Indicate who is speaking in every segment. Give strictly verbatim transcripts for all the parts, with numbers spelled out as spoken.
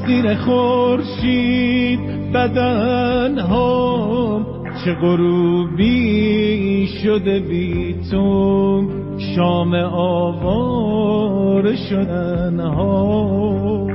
Speaker 1: زیر خورشید بدنهام، چه غروبی شده بی تو، شام آواره شدنها.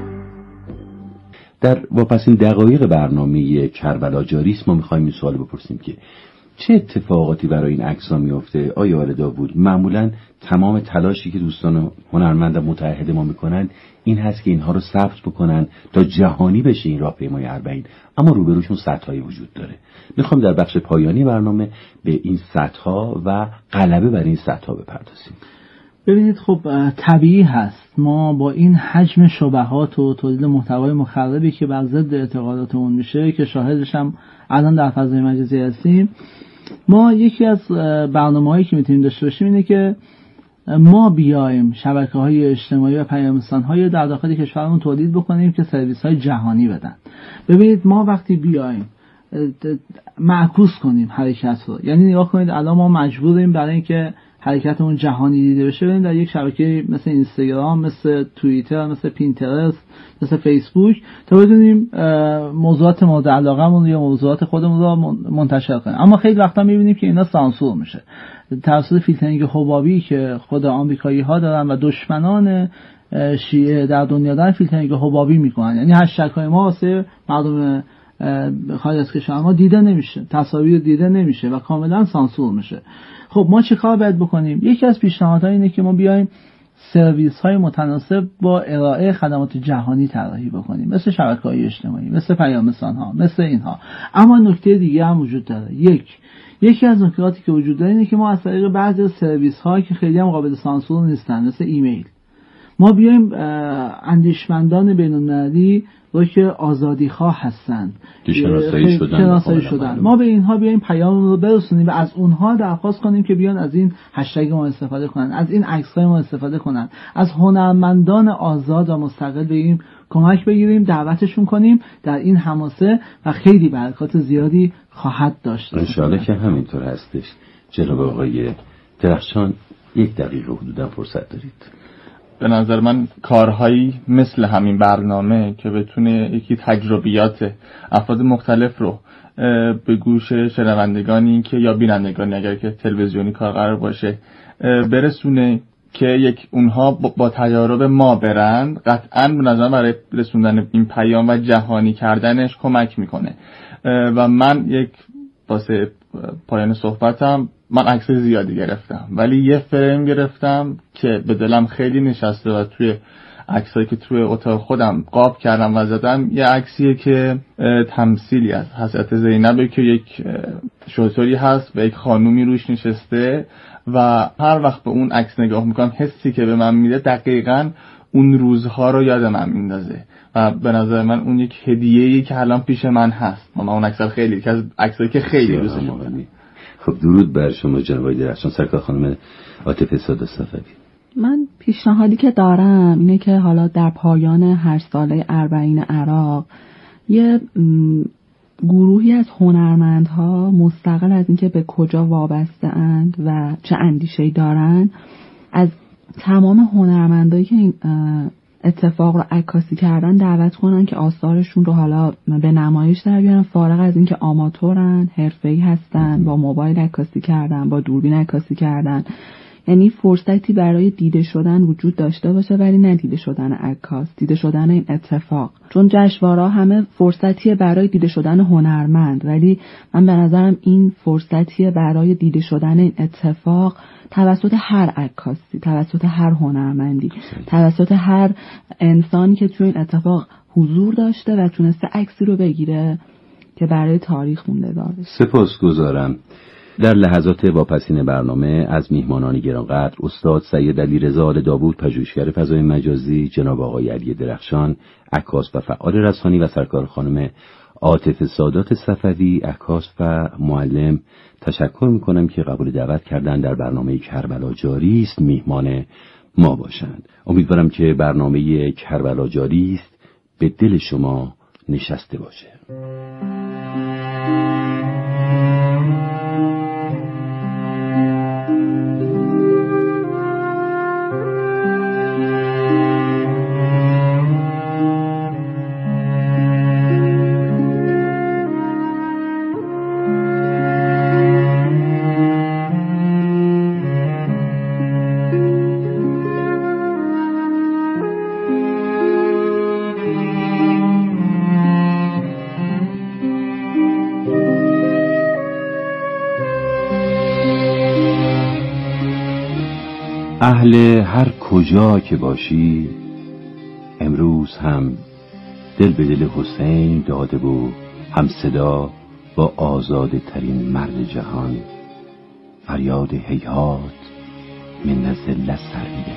Speaker 2: در واپسین دقایق برنامه کربلا جاریست ما میخوایم این سوال بپرسیم که چه اتفاقاتی برای این عکس‌ها میفته؟ آیا آل داوود معمولاً تمام تلاشی که دوستان هنرمند متعهد ما میکنن این هست که اینها رو ثبت بکنن تا جهانی بشه این راهپیمای اربعین، اما روبروشون سطح‌هایی وجود داره. میخوام در بخش پایانی برنامه به این سطح‌ها و غلبه بر این سطح‌ها بپردازیم.
Speaker 3: ببینید خب طبیعی هست ما با این حجم شبهات و تولید محتوای مخربی که بر ضد اعتقاداتمون میشه که شاهدش هم الان در فضای مجازی هستیم، ما یکی از برنامه‌هایی که میتونیم داشته باشیم اینه که ما بیایم شبکه‌های اجتماعی و پیام‌رسان‌های در داخل کشورمون تولید بکنیم که سرویس‌های جهانی بدن. ببینید ما وقتی بیایم معکوس کنیم حرکت رو، یعنی نگاه کنید الان ما مجبوریم برای اینکه حرکتمون جهانی دیده بشه بریم در یک شبکه مثل اینستاگرام، مثل توییتر، مثل پینترست، مثل فیسبوک تا بدونیم موضوعات مورد علاقه‌مون یا موضوعات خودمون رو منتشر کنیم. اما خیلی وقتا می‌بینیم که اینا سانسور میشه توسط فیلترینگ حبابی که خود آمریکایی‌ها دارن و دشمنان شیعه در دنیا دارن فیلترینگ حبابی میکنن. یعنی هشتگ‌های ما واسه مردم خارج از کشور ما دیده نمیشه، تصاویر دیده نمیشه و کاملا سانسور میشه. خب ما چه کار باید بکنیم؟ یکی از پیشنهادها اینه که ما بیایم سرویس های متناسب با ارائه خدمات جهانی طراحی بکنیم، مثل شبکه‌های اجتماعی، مثل پیام‌رسان‌ها، مثل اینها. اما نکته دیگه هم وجود داره. یک یکی از نکاتی که وجود داره اینه که ما از طریق بعضی از سرویس هایی که خیلی هم قابل سانسور نیستن مثل ایمیل، ما بیایم اندیشمندان بین‌المللی رو که آزادی خواه هستند
Speaker 2: که شناسایی شدن,
Speaker 3: شناسایی شدن. ما به اینها بیایم پیام رو برسونیم و از اونها درخواست کنیم که بیان از این هشتگ ما استفاده کنن، از این عکس‌های ما استفاده کنن، از هنرمندان آزاد و مستقل بگیم کمک بگیریم، دعوتشون کنیم در این حماسه و خیلی برکات زیادی خواهد داشت.
Speaker 2: ان شاءالله که همینطور هستش. جناب آقای درخشان یک دقیقه حدودا فرصت دارید.
Speaker 4: به نظر من کارهایی مثل همین برنامه که بتونه یکی تجربیات افراد مختلف رو به گوش شنوندگانی که یا بینندگانی اگر که تلویزیونی کار قرار باشه برسونه که یک اونها با تجارب ما برند، قطعاً به نظر برای رسوندن این پیام و جهانی کردنش کمک میکنه. و من یک واسه پایان صحبتم من عکس زیادی گرفتم ولی یه فریم گرفتم که به دلم خیلی نشسته و توی عکسایی که توی اتاق خودم قاب کردم و زدم یه عکسیه که تمثیلی از حضرت زینب که یک شطوری هست و یک خانومی روش نشسته و هر وقت به اون عکس نگاه میکنم حسی که به من میده دقیقاً اون روزها رو یاد من میندازه و به نظر من اون یک هدیه‌ای که الان پیش من هست. من اون عکس خیلی که از عکسایی که خیلی دوست دارم.
Speaker 2: خب درود بر شما جناب درخشان. سرکار خانم عاطفه سادات صفوی.
Speaker 5: من پیشنهادی که دارم اینه که حالا در پایان هر ساله اربعین عراق یه گروهی از هنرمندها مستقل از اینکه به کجا وابسته اند و چه اندیشه‌ای دارن از تمام هنرمندایی که این اتفاق رو عکاسی کردن دعوت کنن که آثارشون رو حالا به نمایش در بیارن، فارغ از اینکه آماتورن، حرفه‌ای هستن، با موبایل عکاسی کردن، با دوربین عکاسی کردن. یعنی فرصتی برای دیده شدن وجود داشته باشه ولی نه دیده شدن عکاس، دیده شدن این اتفاق. چون جشنواره‌ها همه فرصتیه برای دیده شدن هنرمند ولی من به نظرم این فرصتیه برای دیده شدن این اتفاق توسط هر عکاسی، توسط هر هنرمندی، توسط هر انسانی که توی این اتفاق حضور داشته و تونسته عکسی رو بگیره که برای تاریخ موندگار بشه.
Speaker 2: سپاسگزارم. در لحظات واپسین برنامه از میهمانان گرانقدر استاد سید علیرضا آل داوود پژوهشگر فضای مجازی، جناب آقای علی درخشان عکاس و فعال رسانی و سرکار خانم عاطفه سادات صفوی عکاس و معلم تشکر میکنم که قبول دعوت کردن در برنامه کربلا جاری است میهمان ما باشند. امیدوارم که برنامه کربلا جاری است به دل شما نشسته باشه. اهل هر کجا که باشی، امروز هم دل به دل حسین داده و هم صدا با آزاده ترین مرد جهان، فریاد هیهات من نزل سریه.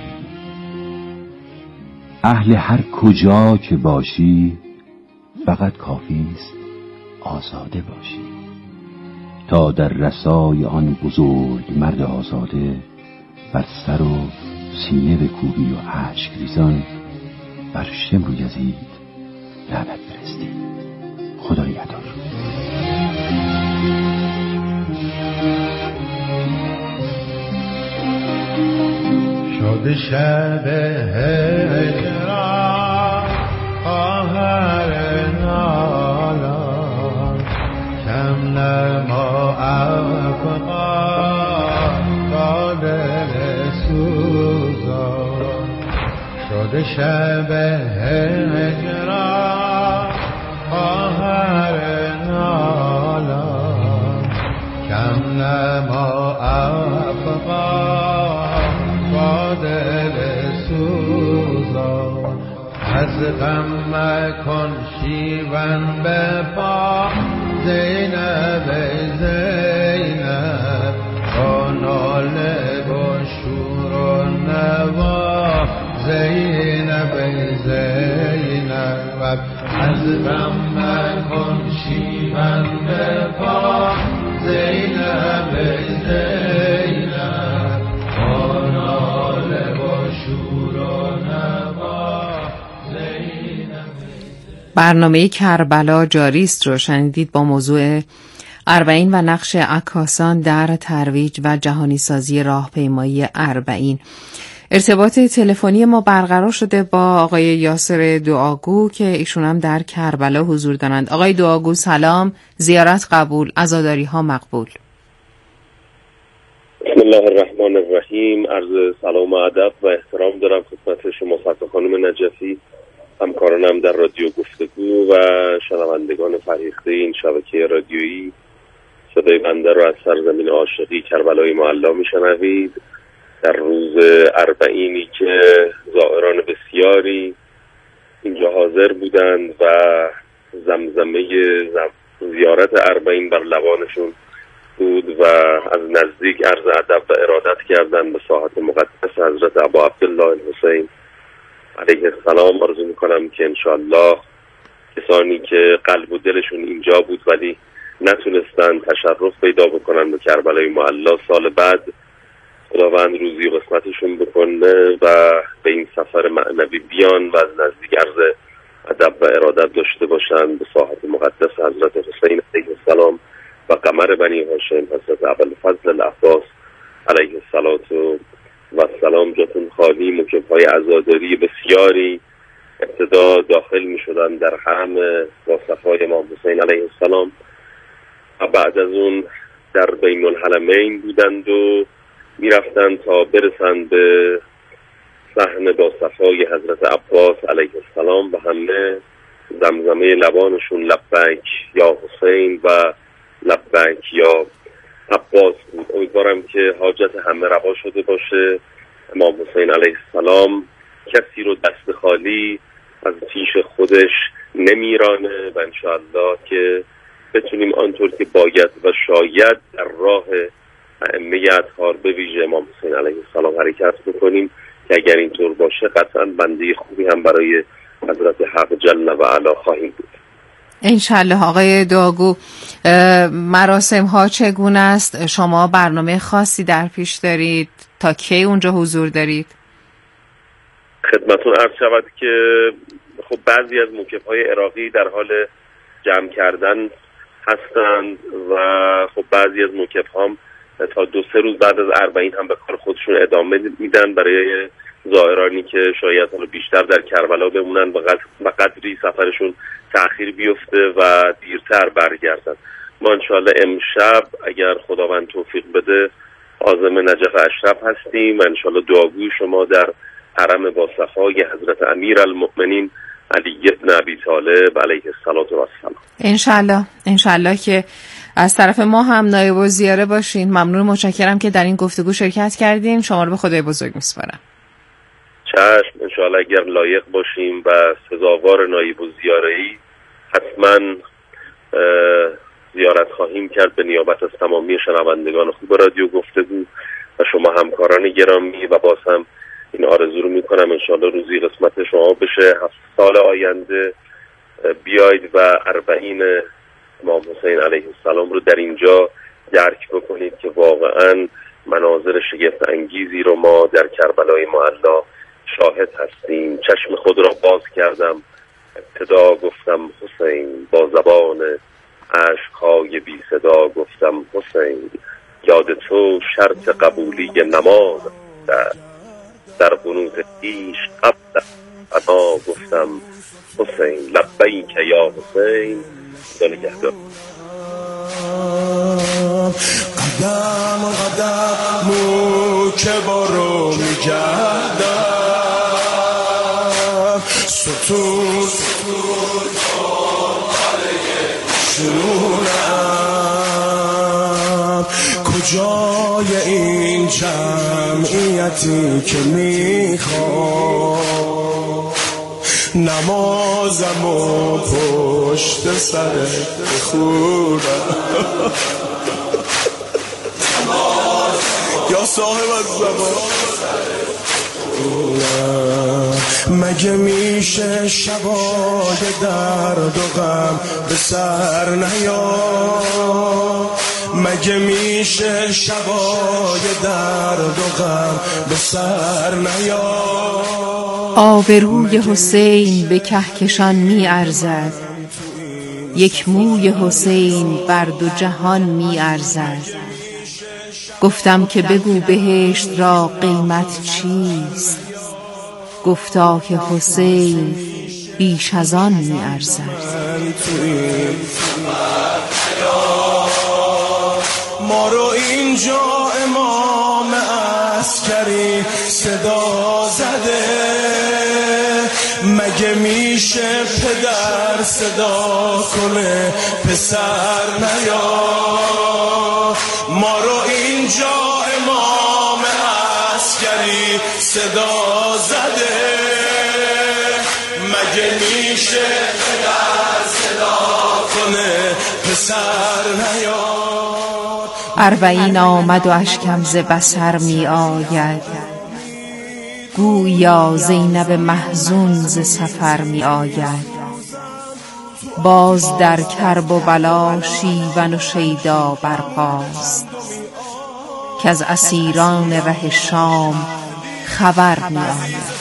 Speaker 2: اهل هر کجا که باشی، فقط کافیست آزاده باشی، تا در رسای آن بزرگ مرد آزاده بر سر و سینه بکوبی و اشک ریزان بر شمر و یزید لعنت فرستی. خدا نگهدار.
Speaker 6: شد شب هجران خواهر نالان، کم نما افغان با دل سوزان. شد شب هجران خواهر نالان، کم نما افغان با دل سوزان. از غم مکن شیون به پا زینب زینب، با ناله و شور و نوا زینب زینب. از غم مکن شیون به پا زینب زینب، با ناله و شور و نوا زینب.
Speaker 7: برنامه کربلا جاری است رو شنیدید با موضوع اربعین و نقش عکاسان در ترویج و جهانی سازی راهپیمایی اربعین. ارتباط تلفنی ما برقرار شده با آقای یاسر دعاگو که ایشون هم در کربلا حضور دارند. آقای دعاگو سلام، زیارت قبول، عزاداری ها مقبول.
Speaker 8: بسم الله الرحمن الرحیم. عرض سلام و ادب و احترام دارم خدمت شما فتح خانم نجفی، همکارانم در رادیو گفتگو و شنوندگان فرهیخته این شبکه رادیویی. صدای بنده رو از سرزمین عاشقی کربلای معلا میشنوید در روز اربعینی که زائران بسیاری اینجا حاضر بودند و زمزمه زیارت اربعین بر لبانشون بود و از نزدیک عرض ادب و ارادت کردند به ساحت مقدس حضرت ابا عبدالله الحسین علیه السلام. آرزو میکنم که انشاءالله کسانی که قلب و دلشون اینجا بود ولی نتونستن تشرف پیدا بکنن به کربلای معلا، سال بعد خداوند روزی و قسمتشون بکنه و به این سفر معنوی بیان و از نزدیک عرض ادب و ارادت داشته باشن به ساحت مقدس حضرت حسین علیه السلام و قمر بنی هاشم حضرت ابوالفضل العباس علیه الصلاه و السلام. جاتون خالی. موکب‌های عزاداری بسیاری ابتدا داخل می شدن در حرم با صفای امام حسین علیه السلام و بعد از اون در بین الحرمین بودند و می رفتند تا برسند به صحن با صفای حضرت عباس علیه السلام و همه زمزمه لبانشون لبیک یا حسین و لبیک یا عباس بود. امیدوارم که حاجت همه روا شده باشه. امام حسین علیه السلام کسی رو دست خالی از پیش خودش نمیرانه و انشاءالله که بتونیم آنطور که باید و شاید در راه ائمه اطهار به ویژه امام حسین علیه السلام حرکت بکنیم که اگر اینطور باشه قطعا بنده خوبی هم برای حضرت حق جل و علا خواهیم بود
Speaker 7: انشالله. آقای دعاگو، مراسم ها چگونه است؟ شما برنامه خاصی در پیش دارید؟ تا کی اونجا حضور دارید؟
Speaker 8: خدمتون عرض شود که خب بعضی از موکب‌های عراقی در حال جمع کردن هستند و خب بعضی از موکب‌ها هم تا دو سه روز بعد از اربعین هم به کار خودشون ادامه میدن برای زائرانی که شاید حالا بیشتر در کربلا بمونن و قدری سفرشون تأخیر بیفته و دیرتر برگردن. ما انشاءالله امشب اگر خداوند توفیق بده عازم نجف اشرف هستیم و انشاءالله دعاگوی شما در حرم با صفای حضرت امیرالمؤمنین علی بن ابی طالب علیه السلام.
Speaker 7: انشالله انشالله که از طرف ما هم نایب الزیاره باشین. ممنون، متشکرم که در این گفتگو شرکت کردین. شما رو به خدای بزرگ میسپارم.
Speaker 8: چشم، انشالله اگر لایق باشیم و سزاوار نایب الزیاره‌ای حتما زیارت خواهیم کرد به نیابت از تمامی شنوندگان خوب رادیو گفتگو و شما همکاران گرامی، و باز هم این آرزو رو میکنم انشالله روزی قسمت شما بشه هفت سال آینده بیاید و اربعین امام حسین علیه السلام رو در اینجا درک بکنید که واقعا مناظر شگفت انگیزی رو ما در کربلای معلا شاهد هستیم. چشم خود را باز کردم، ابتدا گفتم حسین، با زبان عشقهای بی صدا گفتم حسین، یاد تو شرط قبولی نماز در در قنوت پیش قبل انا گفتم حسین، لبیک یا حسین. خدا نگهدار.
Speaker 9: قدم قدم مو که بارو میگردم، ستون ستون شنونم، کجای این جمعیتی که میخوام نمازم و پشت سر بخونم. یا صاحب الزمان مگه میشه شبای درد و غم به سر نیا، مگه میشه شبای درد و غم به سر نیا.
Speaker 7: آبروی حسین به کهکشان می ارزد، یک موی حسین بر دو جهان می ارزد. گفتم که بگو بهشت را قیمت چیست، گفتا که حسین بیش از آن می ارزد.
Speaker 9: ما رو اینجا امام عسکری صدا زده، مگه میشه پدر صدا کنه پسر نیا. ما رو اینجا امام عسکری صدا زده، مگه میشه پدر صدا کنه پسر نیا.
Speaker 7: اربعین آمد و اشکم ز بصر می آید، گویا زینب محزون ز سفر می آید. باز در کرب و بلا شیون و شیدا برپاست، که از اسیران ره شام خبر می آید.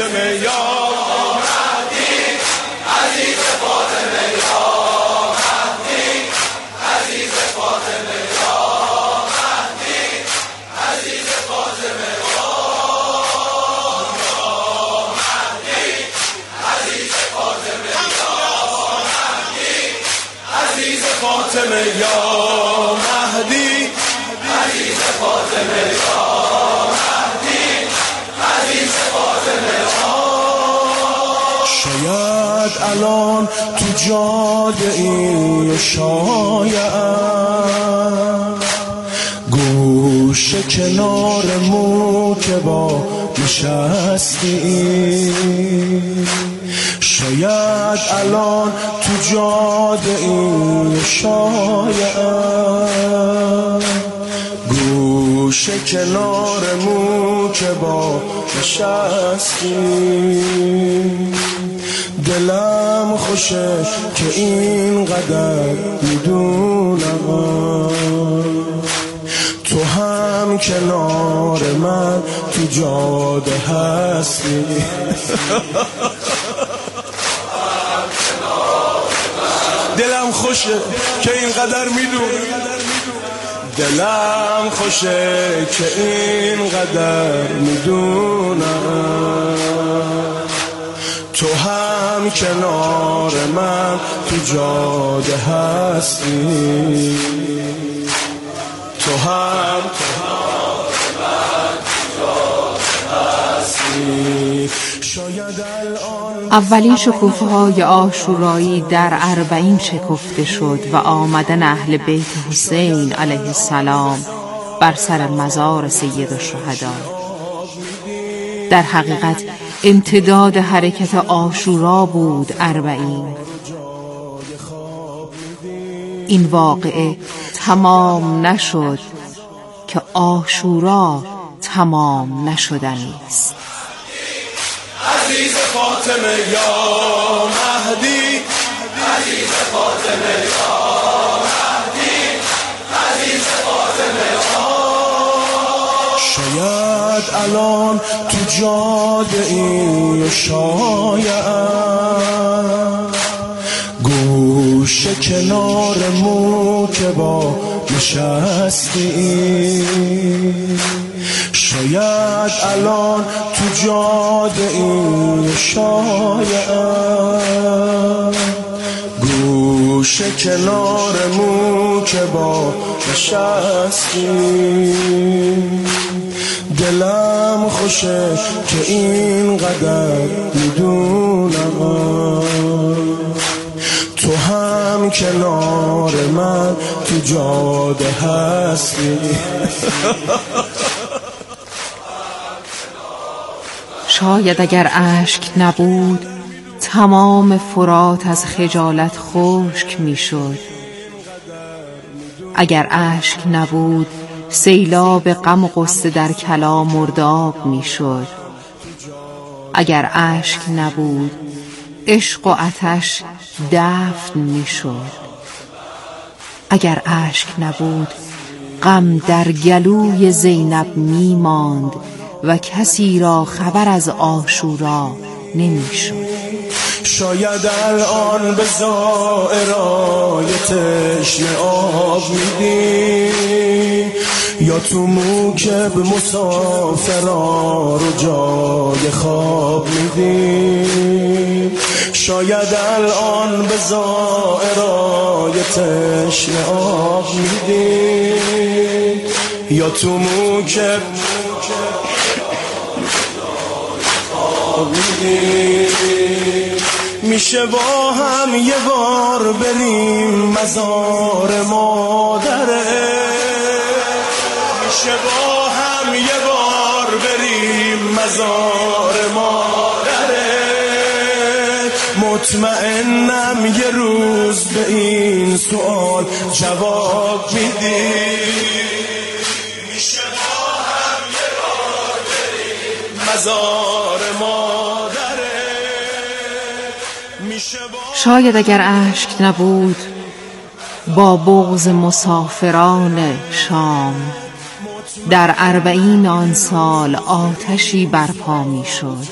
Speaker 9: فاطمه یا مهدی، عزیز فاطمه یا مهدی، عزیز فاطمه یا. شاید الان تو جاده این شاید گوش کنار مو که با نشستی، شاید الان تو جاده این شاید گوش کنار مو که با نشستی. دلم خوشه که اینقدر میدونم تو هم کنار من تو جاده هستی. دلم خوشه که اینقدر میدونم، دلم خوشه که اینقدر میدونم تو هم کنار من تو جاده هستی. تو هم کنار من تو جاده هستی.
Speaker 7: اولین شکوفه‌های عاشورایی در اربعین شکفته شد و آمدن اهل بیت حسین علیه السلام بر سر مزار سید الشهدا. در حقیقت امتداد حرکت عاشورا بود اربعین. این واقعه تمام نشد که عاشورا تمام نشدنی است.
Speaker 9: عزیز فاطمه یا مهدی، عزیز فاطمه یا مهدی، عزیز فاطمه یا. شاید الان تو جاده این شاید گوش کنار مو که با نشستی، شاید الان تو جاده این شاید گوش کنار مو که با نشستی. دلم خوشه که اینقدر میدونم تو هم کنار من تو جاده هستی.
Speaker 7: شاید اگر اشک نبود تمام فرات از خجالت خشک میشد. اگر اشک نبود سیلاب غم و غصه در کلام مرداب میشد. اگر اشک نبود عشق و آتش دفن میشد. اگر اشک نبود غم در گلوی زینب میماند و کسی را خبر از عاشورا نمیشد.
Speaker 9: شاید الان به زائرای تشنه آب میدی یا تو موکب مسافرا رو جای خواب میدی. شاید الان به زائرای تشنه آب میدی یا تو موکب میشه با هم یه بار بریم مزار مادره، میشه با هم یه بار بریم مزار مادره. مطمئنم یه روز به این سوال جواب میدی. میشه با هم یه بار بریم مزار مادره.
Speaker 7: شاید اگر اشک نبود با بغض مسافران شام در اربعین آن سال آتشی برپا می شد.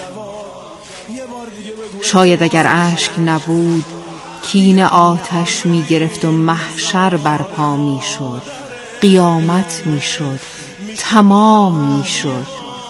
Speaker 7: شاید اگر اشک نبود کین آتش می گرفت و محشر برپا می شد، قیامت می شد، تمام می شد.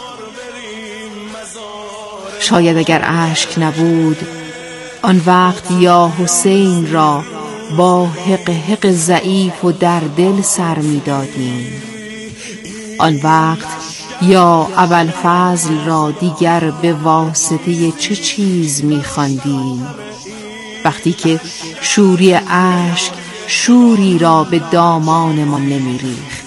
Speaker 7: شاید اگر اشک نبود آن وقت یا حسین را با حق حق ضعیف و در دل سر می دادیم. آن وقت یا ابوالفضل را دیگر به واسطه چه چیز می خواندیم؟ وقتی که شوری اشک شوری را به دامانمان نمی ریخت.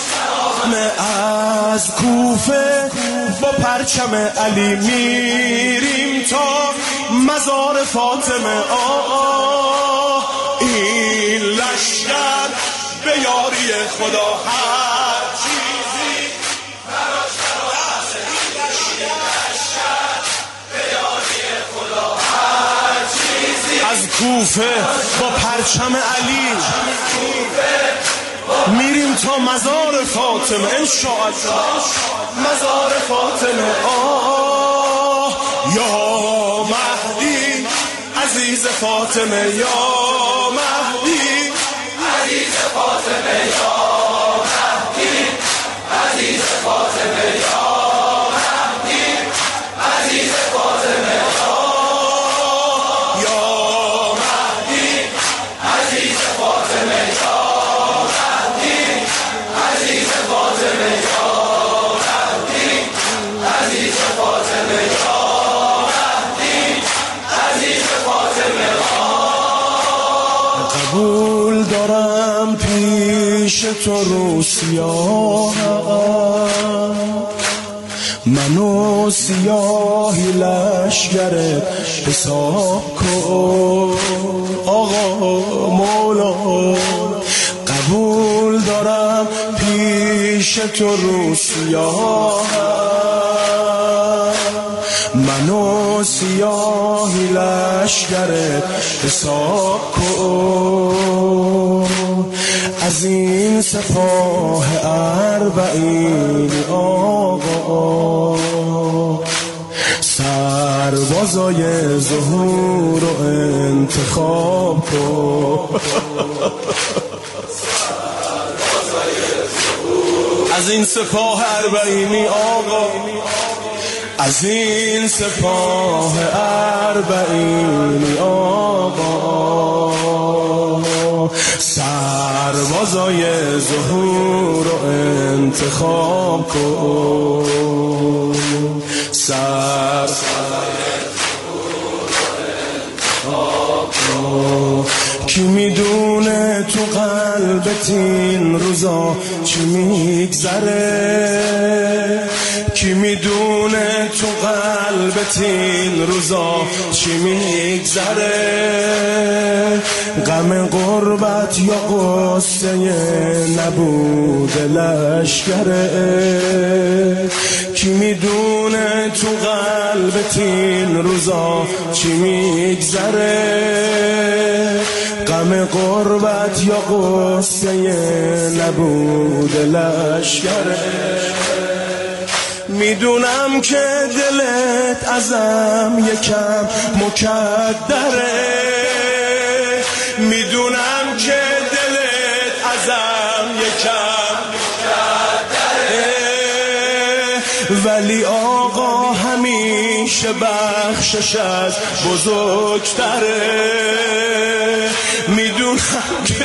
Speaker 9: از کوفه با پرچم علی میریم تا مزار فاطمه. آه این لشکر به یاری خدا هر چیزی براش براش. این لشکر به یاری خدا هر چیزی. از کوفه با پرچم علی میریم تا مزار فاطمه. انشاءالله مزار فاطمه. آه یا مهدی عزیز فاطمه یا مهدی عزیز فاطمه یا مهدی عزیز فاطمه یا مهدی عزیز فاطمه یا مهدی عزیز فاطمه یا عزیز فاطمه یا پیش تو رو سیاهم، منو سیاهی لشگرت حساب کن. آقا مولا قبول دارم پیش تو رو سیاهم، منو سیاهی لشگرت حساب کن. از این سپاه اربعین آقا سربازای ظهور رو انتخاب کن. از این سپاه اربعینی آقا، از این سپاه اربعینی آقا سربازای ظهور رو انتخاب کن. سر کی میدونه تو قلبت این روزا چی میگذره، کی میدونه تو قلبت این روزا چی میگذره. غم غربت یا قصه نبود لشگره، کی میدونه تو قلبت این روزا چی میگذره. غم غربت یا قصه نبود لشگره. میدونم که دلت ازم یکم مکدره، میدونم که دلت ازم یکم مکدره، ولی آقا همیشه بخشش از بزرگتره. میدونم که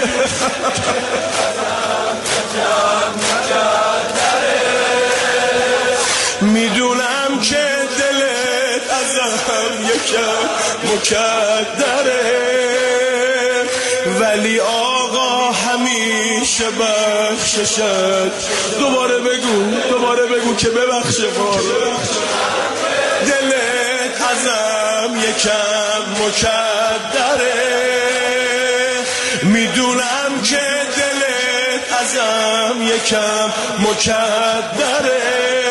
Speaker 9: میدونم که دلت ازم یکم مکدره، ولی آقا همیشه بخششت. دوباره بگو دوباره بگو که ببخشه بار. دلت ازم یکم مکدره، میدونم که دلت ازم یکم مکدره،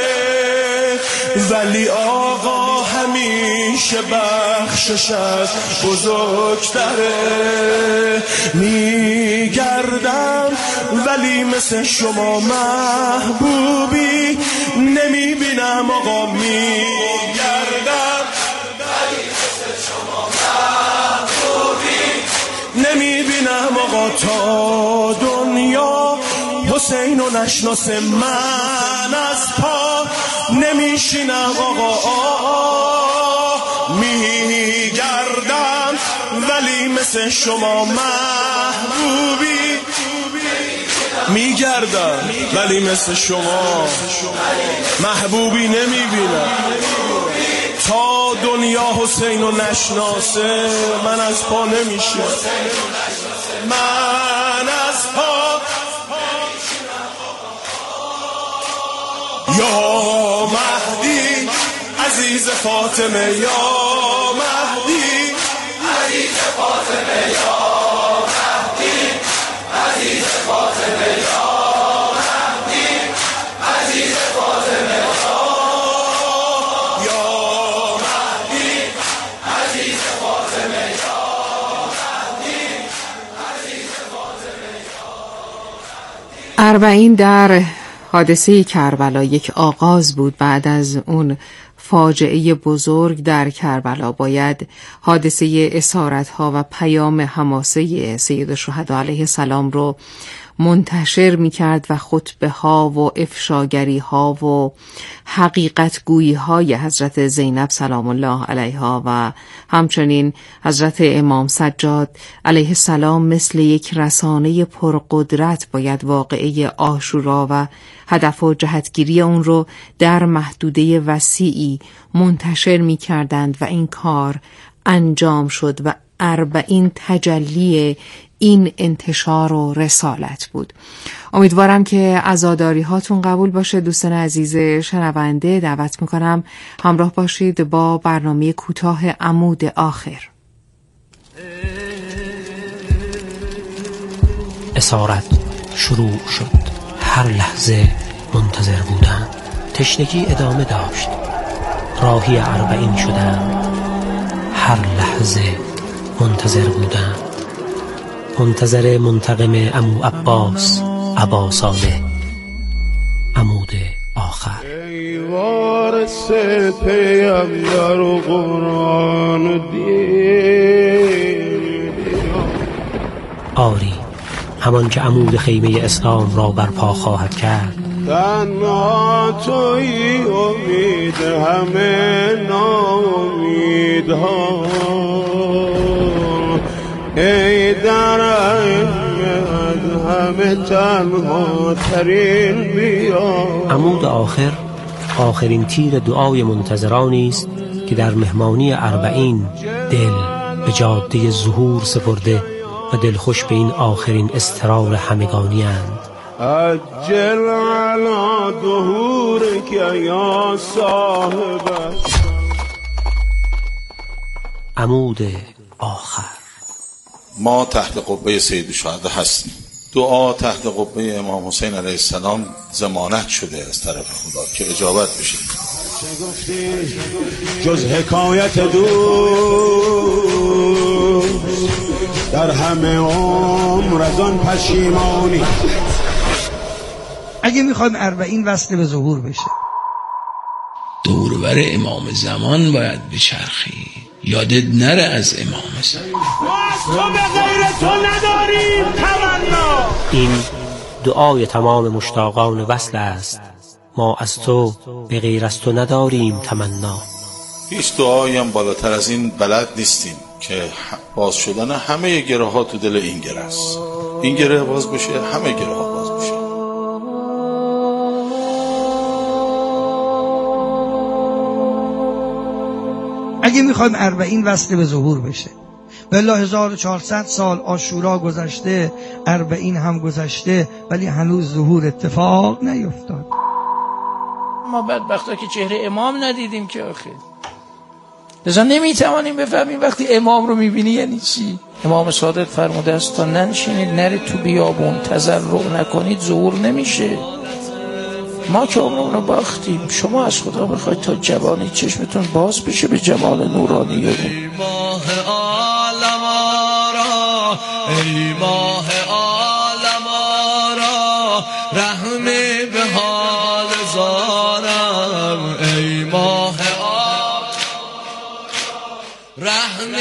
Speaker 9: ولی آقا همیشه بخشش از بزرگتره. میگردم ولی مثل شما محبوبی نمیبینم آقا. میگردم ولی مثل شما محبوبی نمیبینم آقا. تا دنیا حسین و نشناسه من از پا نمیشینم آقا. میگردم ولی مثل شما محبوبی میگردم ولی مثل شما محبوبی نمیبینم. تا دنیا حسین و نشناسه من از پا نمیشینم، من از پا. یا مهدی عزیز فاطمه، یا مهدی عزیز فاطمه، یا مهدی عزیز فاطمه، یا مهدی عزیز فاطمه، یا مهدی عزیز فاطمه، یا مهدی عزیز فاطمه.
Speaker 7: اربعین در حادثه کربلا یک آغاز بود. بعد از اون فاجعه بزرگ در کربلا باید حادثه اسارت‌ها و پیام حماسه سید الشهدا علیه السلام رو منتشر می‌کرد و خطبه‌ها و افشاگری‌ها و حقیقت‌گویی‌های حضرت زینب سلام الله علیها و همچنین حضرت امام سجاد علیه السلام مثل یک رسانه پرقدرت باید واقعه عاشورا و هدف و جهتگیری اون رو در محدوده وسیعی منتشر می‌کردند و این کار انجام شد و اربعین تجلی این انتشار و رسالت بود. امیدوارم که عزاداری هاتون قبول باشه. دوستان عزیز شنونده، دعوت میکنم همراه باشید با برنامه کوتاه عمود آخر.
Speaker 10: اسارت شروع شد. هر لحظه منتظر بودم. تشنگی ادامه داشت. راهی اربعین شدم. هر لحظه منتظر بودم. منتظر منتقم عمو عباس، ابا صالح. عمود آخر.
Speaker 9: ای وارث پیامبر و قرآن و دین.
Speaker 10: آری، همان که عمود خیمه اسلام را برپا خواهد کرد.
Speaker 9: تنها تویی امید همه ناامیدها. ای در همه تنها ترین بیا.
Speaker 10: عمود آخر آخرین تیر دعای منتظرانی است که در مهمانی اربعین دل به جاده ظهور سپرده و دلخوش به این آخرین استراح همگانی اند.
Speaker 9: عجل علی ظهورک یا صاحب.
Speaker 10: عمود آخر.
Speaker 11: ما تحت قبه سید الشهدا هستیم. دعا تحت قبه امام حسین علیه السلام ضمانت شده از طرف خدا که اجابت بشه.
Speaker 9: چه گفتی جز حکایت دوست، در همه عمر از آن پشیمانی.
Speaker 12: اگه میخوایم اربعین وصل به ظهور بشه،
Speaker 13: دوربر امام زمان باید بچرخی. یادت نره از امام زمان.
Speaker 9: تو به غیر تو نداریم تمنا.
Speaker 10: این دعای تمام مشتاقان وصل است. ما از تو به غیر از تو نداریم تمنا.
Speaker 11: هیچ دعایی هم بالاتر از این بلد نیستیم که باز شدن همه گره ها تو دل این گره است. این گره باز بشه، همه گره ها باز بشه.
Speaker 12: اگه میخوایم اربعین وصل به ظهور بشه، والله هزار و چهارصد سال عاشورا گذشته، اربعین هم گذشته، ولی هنوز ظهور اتفاق نیفتاد.
Speaker 13: ما بدبختا که چهره امام ندیدیم که آخه، لذا نمیتوانیم بفهمیم وقتی امام رو میبینی یعنی چی. امام صادق فرموده است تا ننشینید نرید تو بیابون، تضرع نکنید ظهور نمیشه. ما که عمرمون رو باختیم، شما از خدا بخواید تا جوانی چشمتون باز بشه به جمال نورانی.
Speaker 6: ای ماه عالم آرا، ای ماه عالم آرا، رحم به حال زارم. ای ماه عالم رحم.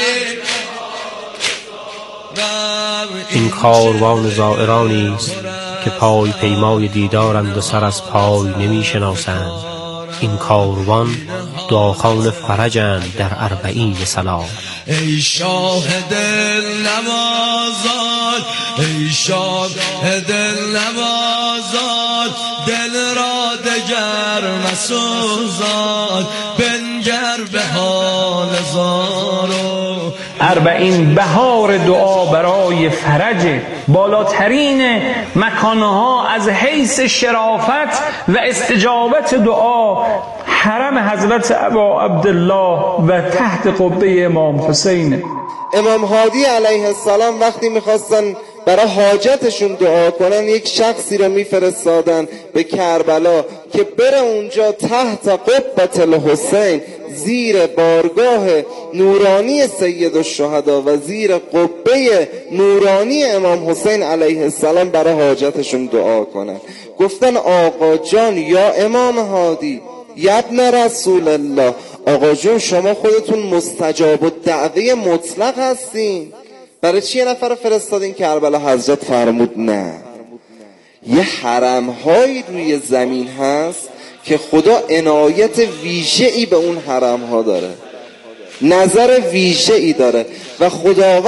Speaker 10: این کاروان زائرانی است که پای پیمای دیدارند و سر از پای نمی شناسند. این کاروان دعاخوان فرجند در اربعین سلام.
Speaker 6: ای شاه دل نوازان، ای شاه دل نوازان، دل را دگر مسوزان، بنگر به حال زارو.
Speaker 14: اربعین بهار دعا برای فرج، بالاترین مکانها از حیث شرافت و استجابت دعا حرم حضرت ابا عبدالله و تحت قبه امام حسین.
Speaker 15: امام هادی علیه السلام وقتی میخواستن برای حاجتشون دعا کنن، یک شخصی رو میفرستادن به کربلا که بره اونجا تحت قبة الحسین، زیر بارگاه نورانی سید الشهدا و زیر قبه نورانی امام حسین علیه السلام برای حاجتشون دعا کنن. گفتن آقا جان یا امام هادی یا ابن رسول الله، آقا جون شما خودتون مستجاب الدعوه مطلق هستین، برای چی یه نفر فرستادین کربلا؟ حضرت فرمود نه، یه حرم هایی روی زمین هست که خدا عنایت ویژه‌ای به اون حرم ها داره، نظر ویژه‌ای داره و خداوند